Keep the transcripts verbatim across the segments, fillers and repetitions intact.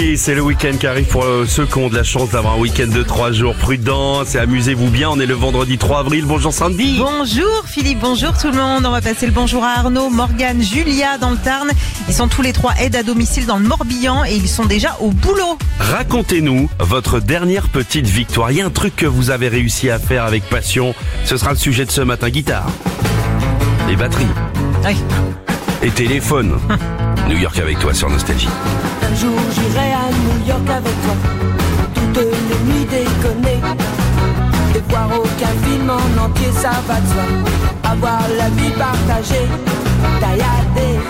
Oui, c'est le week-end qui arrive pour ceux qui ont de la chance d'avoir un week-end de trois jours. Prudence et amusez-vous bien. On est le vendredi trois avril. Bonjour Sandy. Bonjour Philippe, bonjour tout le monde. On va passer le bonjour à Arnaud, Morgane, Julia dans le Tarn. Ils sont tous les trois aides à domicile dans le Morbihan et ils sont déjà au boulot. Racontez-nous votre dernière petite victoire. Il y a un truc que vous avez réussi à faire avec passion. Ce sera le sujet de ce matin. Guitare. Et batterie. Oui. Et téléphone. New York avec toi sur Nostalgie. Un jour j'irai à New York avec toi, toutes les nuits déconner, et voir aucun film en entier, ça va de soi. Avoir la vie partagée, tailladée.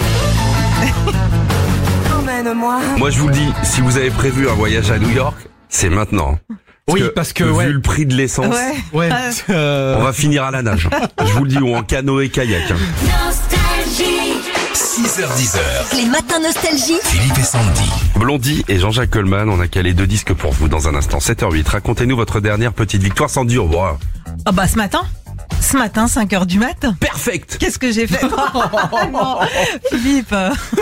Emmène-moi. Moi je vous le dis, si vous avez prévu un voyage à New York, c'est maintenant. Parce oui, que, parce que vu ouais. le prix de l'essence, Ouais. Ouais. Euh... on va finir à la nage. Je vous le dis, ou en canoë-kayak. six heures dix. Les matins nostalgie. Philippe et Sandy. Blondie et Jean-Jacques Goldman, on a calé deux disques pour vous dans un instant. sept heures huit. Racontez-nous votre dernière petite victoire sans dur. Wow. Ah bah ce matin Ce matin, cinq heures du mat. Perfect. Qu'est-ce que j'ai fait? Non, Philippe,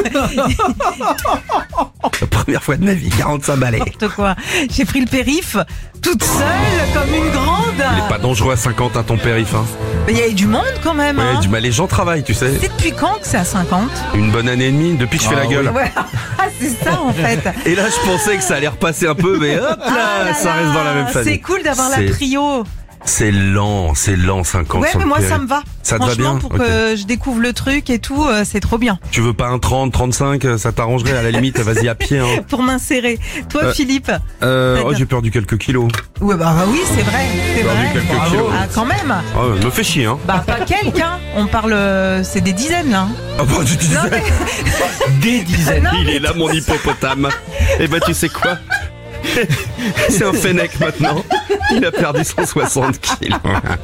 La première fois de ma vie, quarante-cinq balais. n'importe quoi. J'ai pris le périph toute seule comme une grande. Il est pas dangereux à cinquante à ton périph', hein. Il y a eu du monde quand même. Ouais, hein. du mal, les gens travaillent, tu sais. C'est depuis quand que c'est à cinquante? Une bonne année et demie, depuis que je fais Ah, la gueule. Ouais, ah, c'est ça en fait. Et là, je pensais que ça allait repasser un peu, mais hop là, Ah là ça là, reste dans la même famille. C'est cool d'avoir la C'est- trio. C'est lent, c'est lent, cinquante. Ouais, sur mais le moi périph'. ça me va. Ça te va Franchement, bien pour Ok. que je découvre le truc et tout, euh, c'est trop bien. Tu veux pas un trente, trente-cinq, ça t'arrangerait à la limite, vas-y à pied, hein. Pour m'insérer. Toi, Euh, Philippe? Euh, oh, j'ai perdu quelques kilos. Ouais, bah, bah oui, c'est vrai. C'est Perdu vrai. quelques Bravo. kilos. Ah, quand même. Oh, me fait chier, hein. Bah, pas quelques, hein. On parle, euh, c'est des dizaines, là. Ah bah, tu disais, Non, mais- des dizaines. Non, Il mais- est là, mon hippopotame. Et bah, tu sais quoi? C'est un fennec maintenant. Il a perdu cent soixante kilos.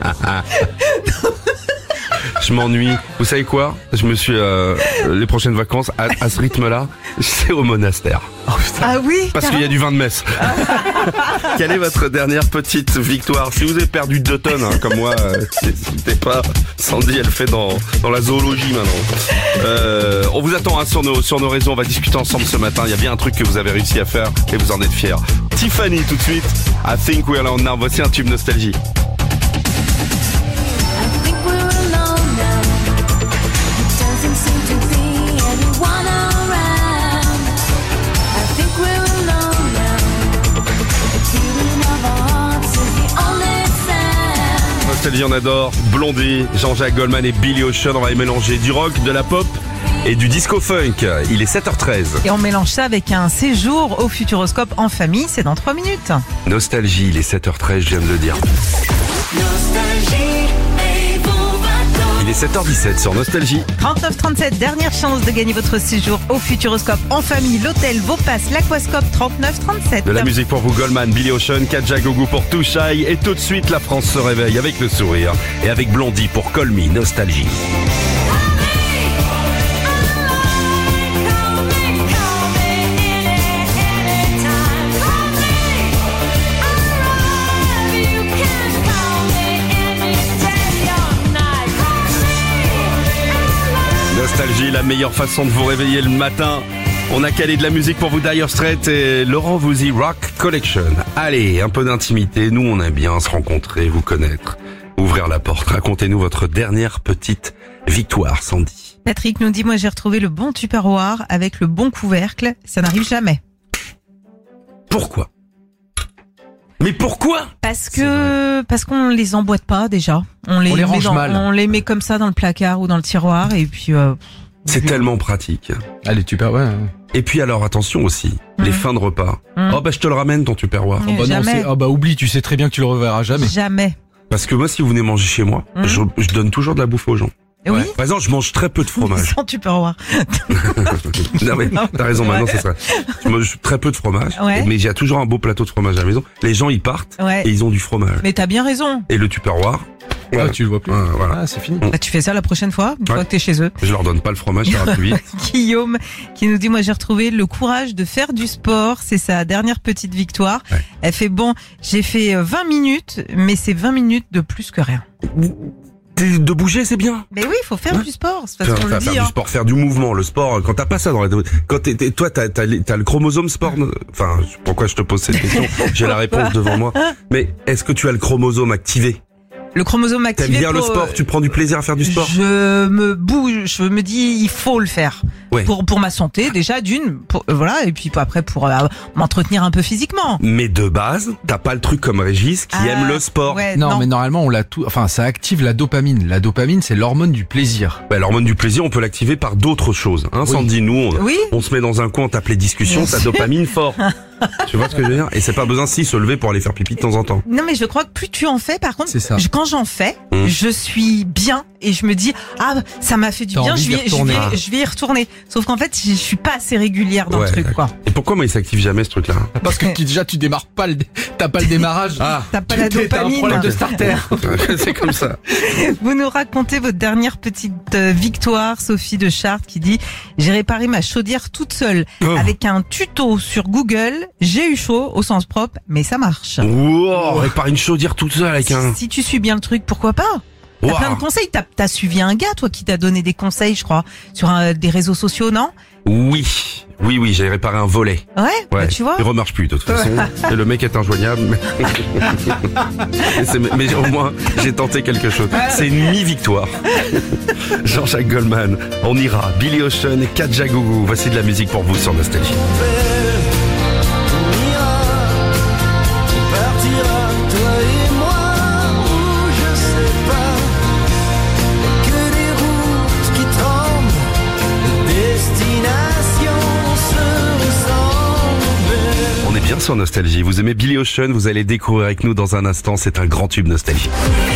Je m'ennuie. Vous savez quoi? Je me suis euh, les prochaines vacances à, à ce rythme-là, c'est au monastère. Ah oui. Parce qu'il y a du vin de messe. Quelle est votre dernière petite victoire? Si vous avez perdu deux tonnes, hein, comme moi, euh, n'hésitez pas. Sandy, elle fait dans, dans la zoologie maintenant. Euh, on vous attend hein, sur, nos, sur nos réseaux. On va discuter ensemble ce matin. Il y a bien un truc que vous avez réussi à faire et vous en êtes fiers. Tiffany, tout de suite. I think we're alone now. Voici un tube nostalgie. Nostalgie, on adore. Blondie, Jean-Jacques Goldman et Billy Ocean. On va y mélanger du rock, de la pop et du disco funk. Il est sept heures treize. Et on mélange ça avec un séjour au Futuroscope en famille. C'est dans trois minutes. Nostalgie, il est sept heures treize, je viens de le dire. Il est sept heures dix-sept sur Nostalgie. trente-neuf trente-sept, dernière chance de gagner votre séjour au Futuroscope en famille. L'hôtel, vos passes, l'aquascope, trente-neuf trente-sept. De la musique pour vous, Goldman, Billy Ocean, Kadja Gougou pour Too Shy. Et tout de suite, la France se réveille avec le sourire. Et avec Blondie pour Call Me, Nostalgie. Nostalgie, la meilleure façon de vous réveiller le matin. On a calé de la musique pour vous, Dire Straits et Laurent Voulzy Rock Collection. Allez, un peu d'intimité. Nous, on aime bien se rencontrer, vous connaître, ouvrir la porte. Racontez-nous votre dernière petite victoire, Sandy. Patrick nous dit, moi j'ai retrouvé le bon tupperware avec le bon couvercle. Ça n'arrive jamais. Pourquoi? Mais pourquoi? Parce que parce qu'on les emboîte pas déjà. On les, On les met range dans- mal. On les met comme ça dans le placard ou dans le tiroir et puis. Euh, C'est tellement pratique. Allez, tu perds, ouais. Et puis alors, attention aussi, les fins de repas. Mm. Oh bah je te le ramène ton tupperware. Mais Bah non, jamais. c'est- ah bah oublie, tu sais très bien que tu le reverras jamais. Jamais. Parce que moi, si vous venez manger chez moi, Mm. je, je donne toujours de la bouffe aux gens. Et oui. Par exemple, je mange très peu de fromage. Sans tupperware. Non mais t'as raison, maintenant c'est ça. Je mange très peu de fromage, Ouais. mais j'ai toujours un beau plateau de fromage à la maison. Les gens ils partent Ouais. et ils ont du fromage. Mais t'as bien raison. Et le tupperware, Ah, voilà. tu le vois plus. Ouais, voilà. Ah, c'est fini. Bah, tu fais ça la prochaine fois, une Ouais. fois que t'es chez eux. Je leur donne pas le fromage, ça ira plus vite. Guillaume qui nous dit, moi j'ai retrouvé le courage de faire du sport, c'est sa dernière petite victoire. Ouais. Elle fait, bon, j'ai fait euh, vingt minutes, mais c'est vingt minutes de plus que rien. De bouger, c'est bien. Mais oui, il faut faire Ouais. du sport, c'est parce Faire, qu'on le faire, dit. faire du Hein. sport, faire du mouvement, le sport. Quand t'as pas ça dans la, quand t'es, t'es- toi t'as, t'as, t'as le chromosome sport. Enfin, pourquoi je te pose cette question? J'ai la réponse devant moi. Mais est-ce que tu as le chromosome activé? Le chromosome activé. T'aimes bien le pour, sport? euh, Tu prends du plaisir à faire du sport? Je me bouge, je me dis, il faut le faire. Ouais. Pour, pour ma santé, déjà, d'une, pour- euh, voilà, et puis après pour euh, m'entretenir un peu physiquement. Mais de base, t'as pas le truc comme Régis qui Ah, aime le sport. Ouais, Non, non, mais normalement, on l'a tout. Enfin, ça active la dopamine. La dopamine, c'est l'hormone du plaisir. Bah, l'hormone du plaisir, on peut l'activer par d'autres choses. Hein, Oui. Sandy, nous, on, Oui. on se met dans un coin, on tape les discussions, Bien ça sûr. dopamine fort. Tu vois ce que je veux dire? Et c'est pas besoin si se lever pour aller faire pipi de temps en temps. Non, mais je crois que plus tu en fais, par contre, C'est ça. je- quand j'en fais, Mmh. je suis bien et je me dis, ah, ça m'a fait du T'as bien, envie je d'y vais, je retourner. vais, je vais y retourner. Sauf qu'en fait, je je suis pas assez régulière dans Ouais, le truc, d'accord. quoi. Et pourquoi moi il s'active jamais ce truc-là? Parce que tu, déjà, tu démarres pas le, dé- t'as pas le démarrage. Ah, T'as pas Tu la t'es- t'as un dopamine. problème de starter. c'est comme ça. Vous nous racontez votre dernière petite euh, victoire, Sophie de Chartres, qui dit, j'ai réparé ma chaudière toute seule Oh. avec un tuto sur Google. J'ai eu chaud au sens propre, mais ça marche. Wow, répare une chaudière toute seule avec Si, un... si tu suis bien le truc, pourquoi pas? T'as Wow. plein de conseils. T'as as suivi un gars, toi, qui t'a donné des conseils, je crois, sur un- des réseaux sociaux, non? Oui, oui, oui, j'ai réparé un volet. Ouais, Ouais, bah, tu vois. il remarche plus de toute façon. Et le mec est injoignable. Mais, mais, c'est- mais au moins, j'ai tenté quelque chose. C'est une mi-victoire. Jean-Jacques Goldman, on ira. Billy Ocean et Kadja Gougou. Voici de la musique pour vous sur Nostalgie. On ira, on partira, toi et moi, où je sais pas, que des routes qui tremblent, des destinations se ressemblent. On est bien sur Nostalgie. Vous aimez Billy Ocean, vous allez découvrir avec nous dans un instant. C'est un grand tube Nostalgie.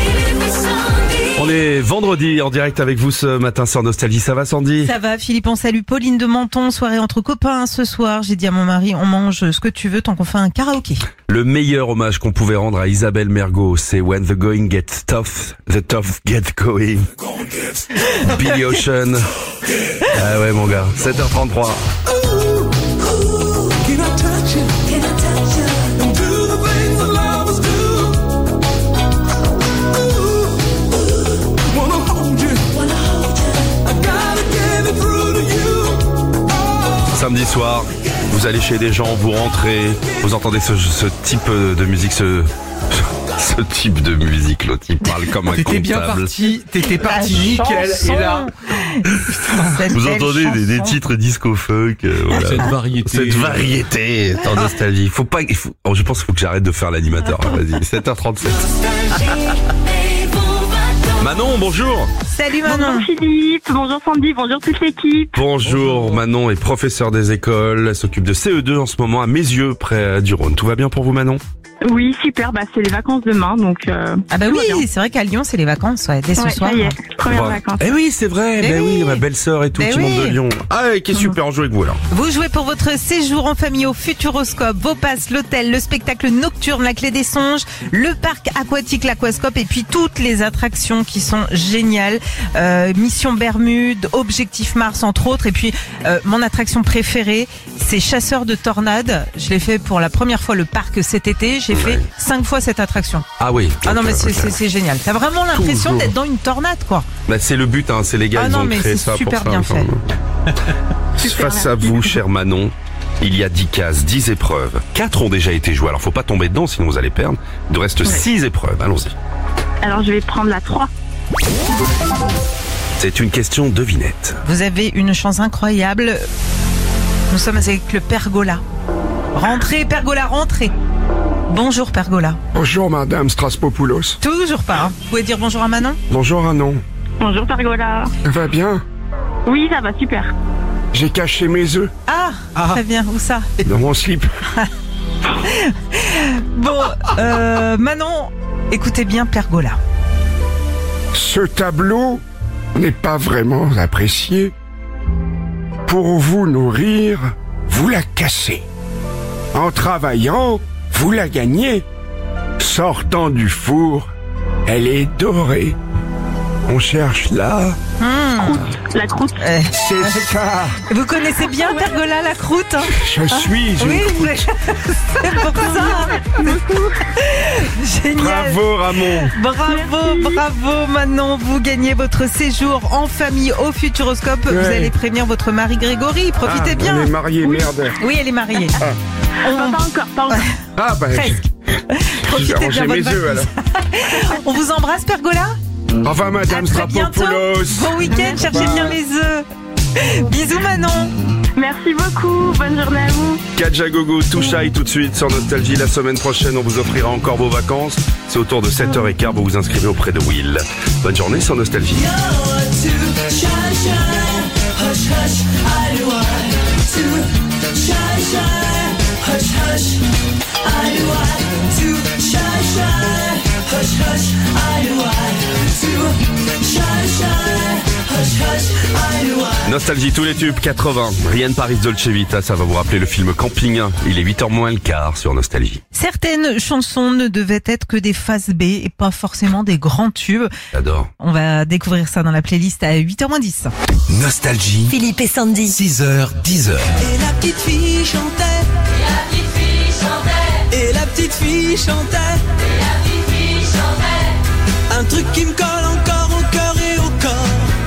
On est vendredi en direct avec vous ce matin sur Nostalgie. Ça va Sandy? Ça va, Philippe, on salue Pauline de Menton, soirée entre copains ce soir. J'ai dit à mon mari, on mange ce que tu veux tant qu'on fait un karaoké. Le meilleur hommage qu'on pouvait rendre à Isabelle Mergo, c'est When the going gets tough, the tough get going. Billy Ocean. Ah ouais mon gars, sept heures trente-trois. Can I touch you? Can I touch you? And do the things that lovers do. Ooh, ooh, wanna hold you. Wanna hold you. I gotta get it through to you. Oh. Samedi soir, vous allez chez des gens, vous rentrez, vous entendez ce, ce type de musique, ce, ce type de musique, l'autre il parle comme un T'étais bien comptable. parti, t'étais parti La nickel. chanson. Et là, Cette Vous belle entendez des, des chanson. titres disco funk, euh, voilà. cette variété. Cette variété en nostalgie. Il faut pas, il faut, oh, je pense qu'il faut que j'arrête de faire l'animateur. Vas-y, sept heures trente-sept. Manon, bonjour. Salut Manon. Bonjour Philippe, bonjour Sandy, bonjour toute l'équipe. Bonjour, Manon est professeure des écoles. Elle s'occupe de C E deux en ce moment à Mézieux, près du Rhône. Tout va bien pour vous, Manon? Oui, super, bah c'est les vacances demain, donc euh, Ah bah tout va oui, bien. c'est vrai qu'à Lyon, c'est les vacances, ouais, dès ce Ouais, soir. ça y est, premières Bah, vacances. Eh oui, c'est vrai. Mais Ben oui, oui. ma belle-sœur et tout, Mais petit monde de oui. Lyon. Ah, et qui est super, on joue avec vous alors. Vous jouez pour votre séjour en famille au Futuroscope, vos passes, l'hôtel, le spectacle nocturne, la clé des songes, le parc aquatique, l'aquascope et puis toutes les attractions qui sont géniales. Euh, Mission Bermude, Objectif Mars entre autres. Et puis euh, mon attraction préférée, c'est Chasseur de tornades. Je l'ai fait pour la première fois le parc cet été. J'ai fait Ouais. cinq fois cette attraction. Ah oui. Ah non Donc, mais euh, c'est ok. c'est- c'est génial. T'as vraiment l'impression Toujours. d'être dans une tornade quoi. Bah, c'est le but, hein. C'est les gars, Ah ils non, ont mais créé c'est ça super pour ça. bien enfin, Super, Face à merci vous, beaucoup. cher Manon, il y a dix cases, dix épreuves. quatre ont déjà été jouées. Alors, faut pas tomber dedans, sinon vous allez perdre. Il nous reste six épreuves. Allons-y. Alors je vais prendre la trois. C'est une question devinette. Vous avez une chance incroyable. Nous sommes avec le Pergola. Rentrez, Pergola, rentrez. Bonjour, Pergola. Bonjour Madame Straspopoulos. Toujours pas. Hein. Vous pouvez dire bonjour à Manon? Bonjour Anon. Bonjour Pergola. Ça va bien? Oui, ça va, super. J'ai caché mes œufs Ah, très bien. Où ça? dans mon slip. Bon, euh, Manon, écoutez bien Pergola. Ce tableau n'est pas vraiment apprécié. Pour vous nourrir, vous la cassez. En travaillant, vous la gagnez. Sortant du four, elle est dorée. On cherche là, Hmm, croûte. La croûte. Euh, C'est ça. vous connaissez bien Pergola, la croûte, hein? Je suis une Oui, croûte. c'est c'est pour ça. Génial. Bravo Ramon. Bravo, bravo Manon, vous gagnez votre séjour en famille au Futuroscope. Vous Ouais. allez prévenir votre mari Grégory, profitez Ah, bien. On est mariés, merde. Oui, elle est mariée. On- Pas encore, pas encore. Ah bah, Presque. je- j'ai Profitez rangé bien mes votre œufs alors. vacances. On vous embrasse Pergola. Au revoir Madame À très bientôt. Stratopoulos. Bon week-end, cherchez bien les œufs. Bisous Manon. Merci beaucoup. Bonne journée à vous. Kajagogo, tout shy tout de suite sur Nostalgie. La semaine prochaine, on vous offrira encore vos vacances. C'est autour de sept heures quinze, vous vous inscrivez auprès de Will. Bonne journée sur Nostalgie. Nostalgie, tous les tubes quatre-vingts. Rien de Paris Dolce Vita, ça va vous rappeler le film Camping un. Il est huit heures moins le quart sur Nostalgie. Certaines chansons ne devaient être que des phases B et pas forcément des grands tubes. J'adore. On va découvrir ça dans la playlist à huit heures moins dix. Nostalgie, Philippe et Sandy. six heures, dix heures. Et la petite fille chantait. Et la petite fille chantait. Et la petite fille chantait. Et la petite fille chantait. Un truc qui me colle encore au cœur et au corps.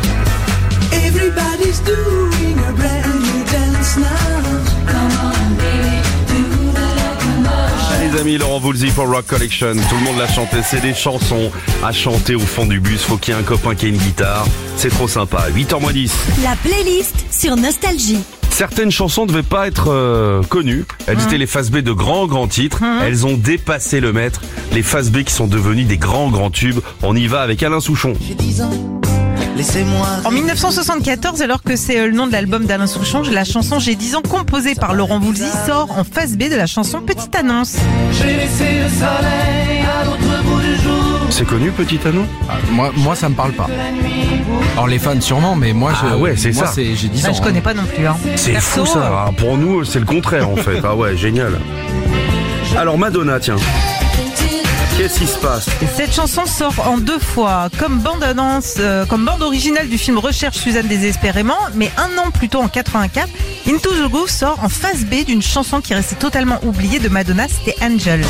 Everybody's doing a brand new dance now. Come on, baby, do the locomotion. Les amis, Laurent Voulzy pour Rock Collection. Tout le monde l'a chanté. C'est des chansons à chanter au fond du bus. Faut qu'il y ait un copain qui ait une guitare. C'est trop sympa. huit heures moins dix. La playlist sur Nostalgie. Certaines chansons ne devaient pas être euh, connues. Elles étaient les phases B de grands grands titres. Elles ont dépassé le maître. Les phases B qui sont devenues des grands grands tubes. On y va avec Alain Souchon. J'ai dix ans, laissez-moi. En mille neuf cent soixante-quatorze, alors que c'est euh, le nom de l'album d'Alain Souchon, la chanson J'ai dix ans composée par Laurent Voulzy sort en phase B de la chanson Petite Annonce. J'ai laissé le soleil à l'autre bout du jour. C'est connu, Petit Anneau? Ah, moi, moi, ça me parle pas. Alors les fans sûrement, mais moi, je, Ah ouais, c'est moi, ça. c'est, j'ai dix Ça, ans. je connais pas non plus. Hein. C'est Perso, fou ça. euh, Ah, pour nous, c'est le contraire en fait. Ah ouais, génial. Alors Madonna, tiens. Qu'est-ce qui se passe? Cette chanson sort en deux fois, comme bande annonce, euh, comme bande originale du film Recherche Suzanne désespérément, mais un an plus tôt en quatre-vingt-quatre, Into the Groove sort en phase B d'une chanson qui restait totalement oubliée de Madonna, c'était Angel.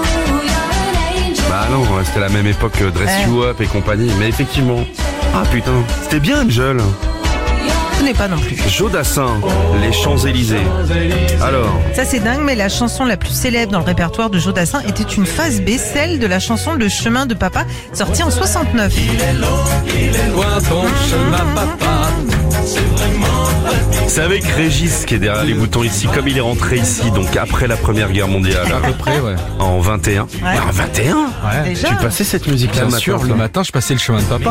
Bah non, c'était la même époque que Dress Ouais. You Up et compagnie. Mais effectivement. Ah putain, c'était bien Angel. Je connais pas non plus. Jodassin, les Champs-Élysées. Alors, Ça c'est dingue, mais la chanson la plus célèbre dans le répertoire de Jodassin était une phase B, celle de la chanson Le Chemin de Papa, sortie en soixante-neuf. c'est avec Régis qui est derrière les boutons ici, comme il est rentré ici, donc après la Première Guerre mondiale, À peu près, ouais. en vingt et un. En vingt et un Ouais. Déjà. Tu passais cette musique-là Bien le sûr, matin, le ça. matin, je passais le chemin de papa.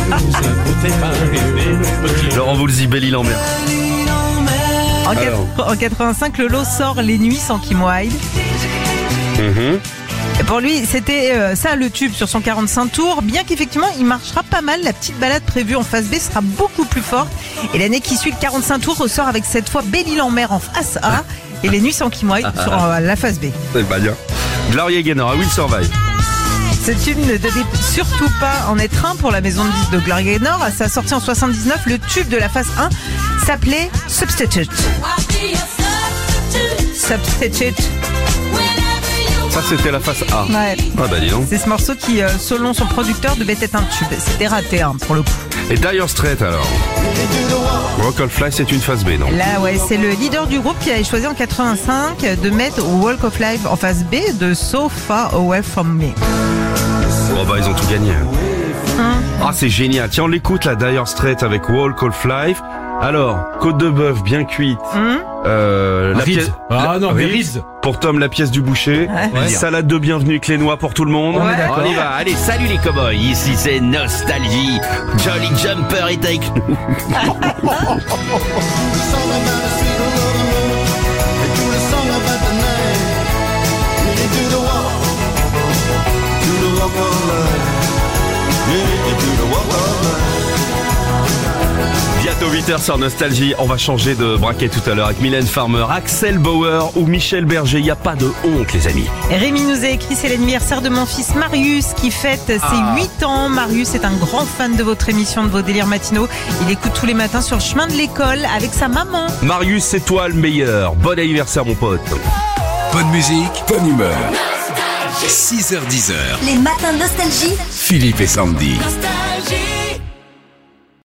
Laurent Voulzy, Belle-Île-en-Mer. En, quatre- Alors. en quatre-vingt-cinq, Lolo sort Les Nuits sans Kim Wilde. Mhm. Et pour lui, c'était euh, ça le tube sur son quarante-cinq tours. Bien qu'effectivement, il marchera pas mal. La petite balade prévue en phase B sera beaucoup plus forte. Et l'année qui suit, le quarante-cinq tours ressort avec cette fois Belle-Île-en-Mer en face A et Les Nuits sans Kim Wilde sur euh, la phase B. C'est pas bien. Gloria Gaynor, I Will Survive. Ce tube ne devait surtout pas en être un pour la maison de disques de Gloria Gaynor. À sa sortie en soixante-dix-neuf, le tube de la phase un s'appelait Substitute. Substitute. Ça, c'était la face A. Ouais. Ah bah dis donc. C'est ce morceau qui, euh, selon son producteur, devait être un tube. C'était raté, hein, pour le coup. Et Dire Straits alors. Rock of Life, c'est une phase B, non? Là, ouais, c'est le leader du groupe qui avait choisi en quatre-vingt-cinq de mettre Walk of Life en phase B de So Far Away From Me. Oh bah ils ont tout gagné. Ah c'est génial. Tiens on l'écoute la Dire Straits avec Walk of Life. Alors, côte de bœuf bien cuite. Hum Euh, la Ribs. pièce. Ah la- non, mais Ribs. Ribs. Pour Tom, la pièce du boucher. Ouais. Salade de bienvenue clénois pour tout le monde. On est d'accord. On y va. Allez, salut les cowboys. Ici c'est Nostalgie. Jolly Jumper est avec nous. Bientôt bientôt huit heures sur Nostalgie. On va changer de braquet tout à l'heure avec Mylène Farmer, Axel Bauer ou Michel Berger. Il n'y a pas de honte, les amis. Rémi nous a écrit, c'est l'anniversaire de mon fils Marius qui fête ses Ah. huit ans. Marius est un grand fan de votre émission, de vos délires matinaux. Il écoute tous les matins sur le chemin de l'école avec sa maman. Marius, c'est toi le meilleur. Bon anniversaire, mon pote. Bonne musique, bonne humeur. six heures dix heures. Les matins Nostalgie. Philippe et Sandy. Nostalgie.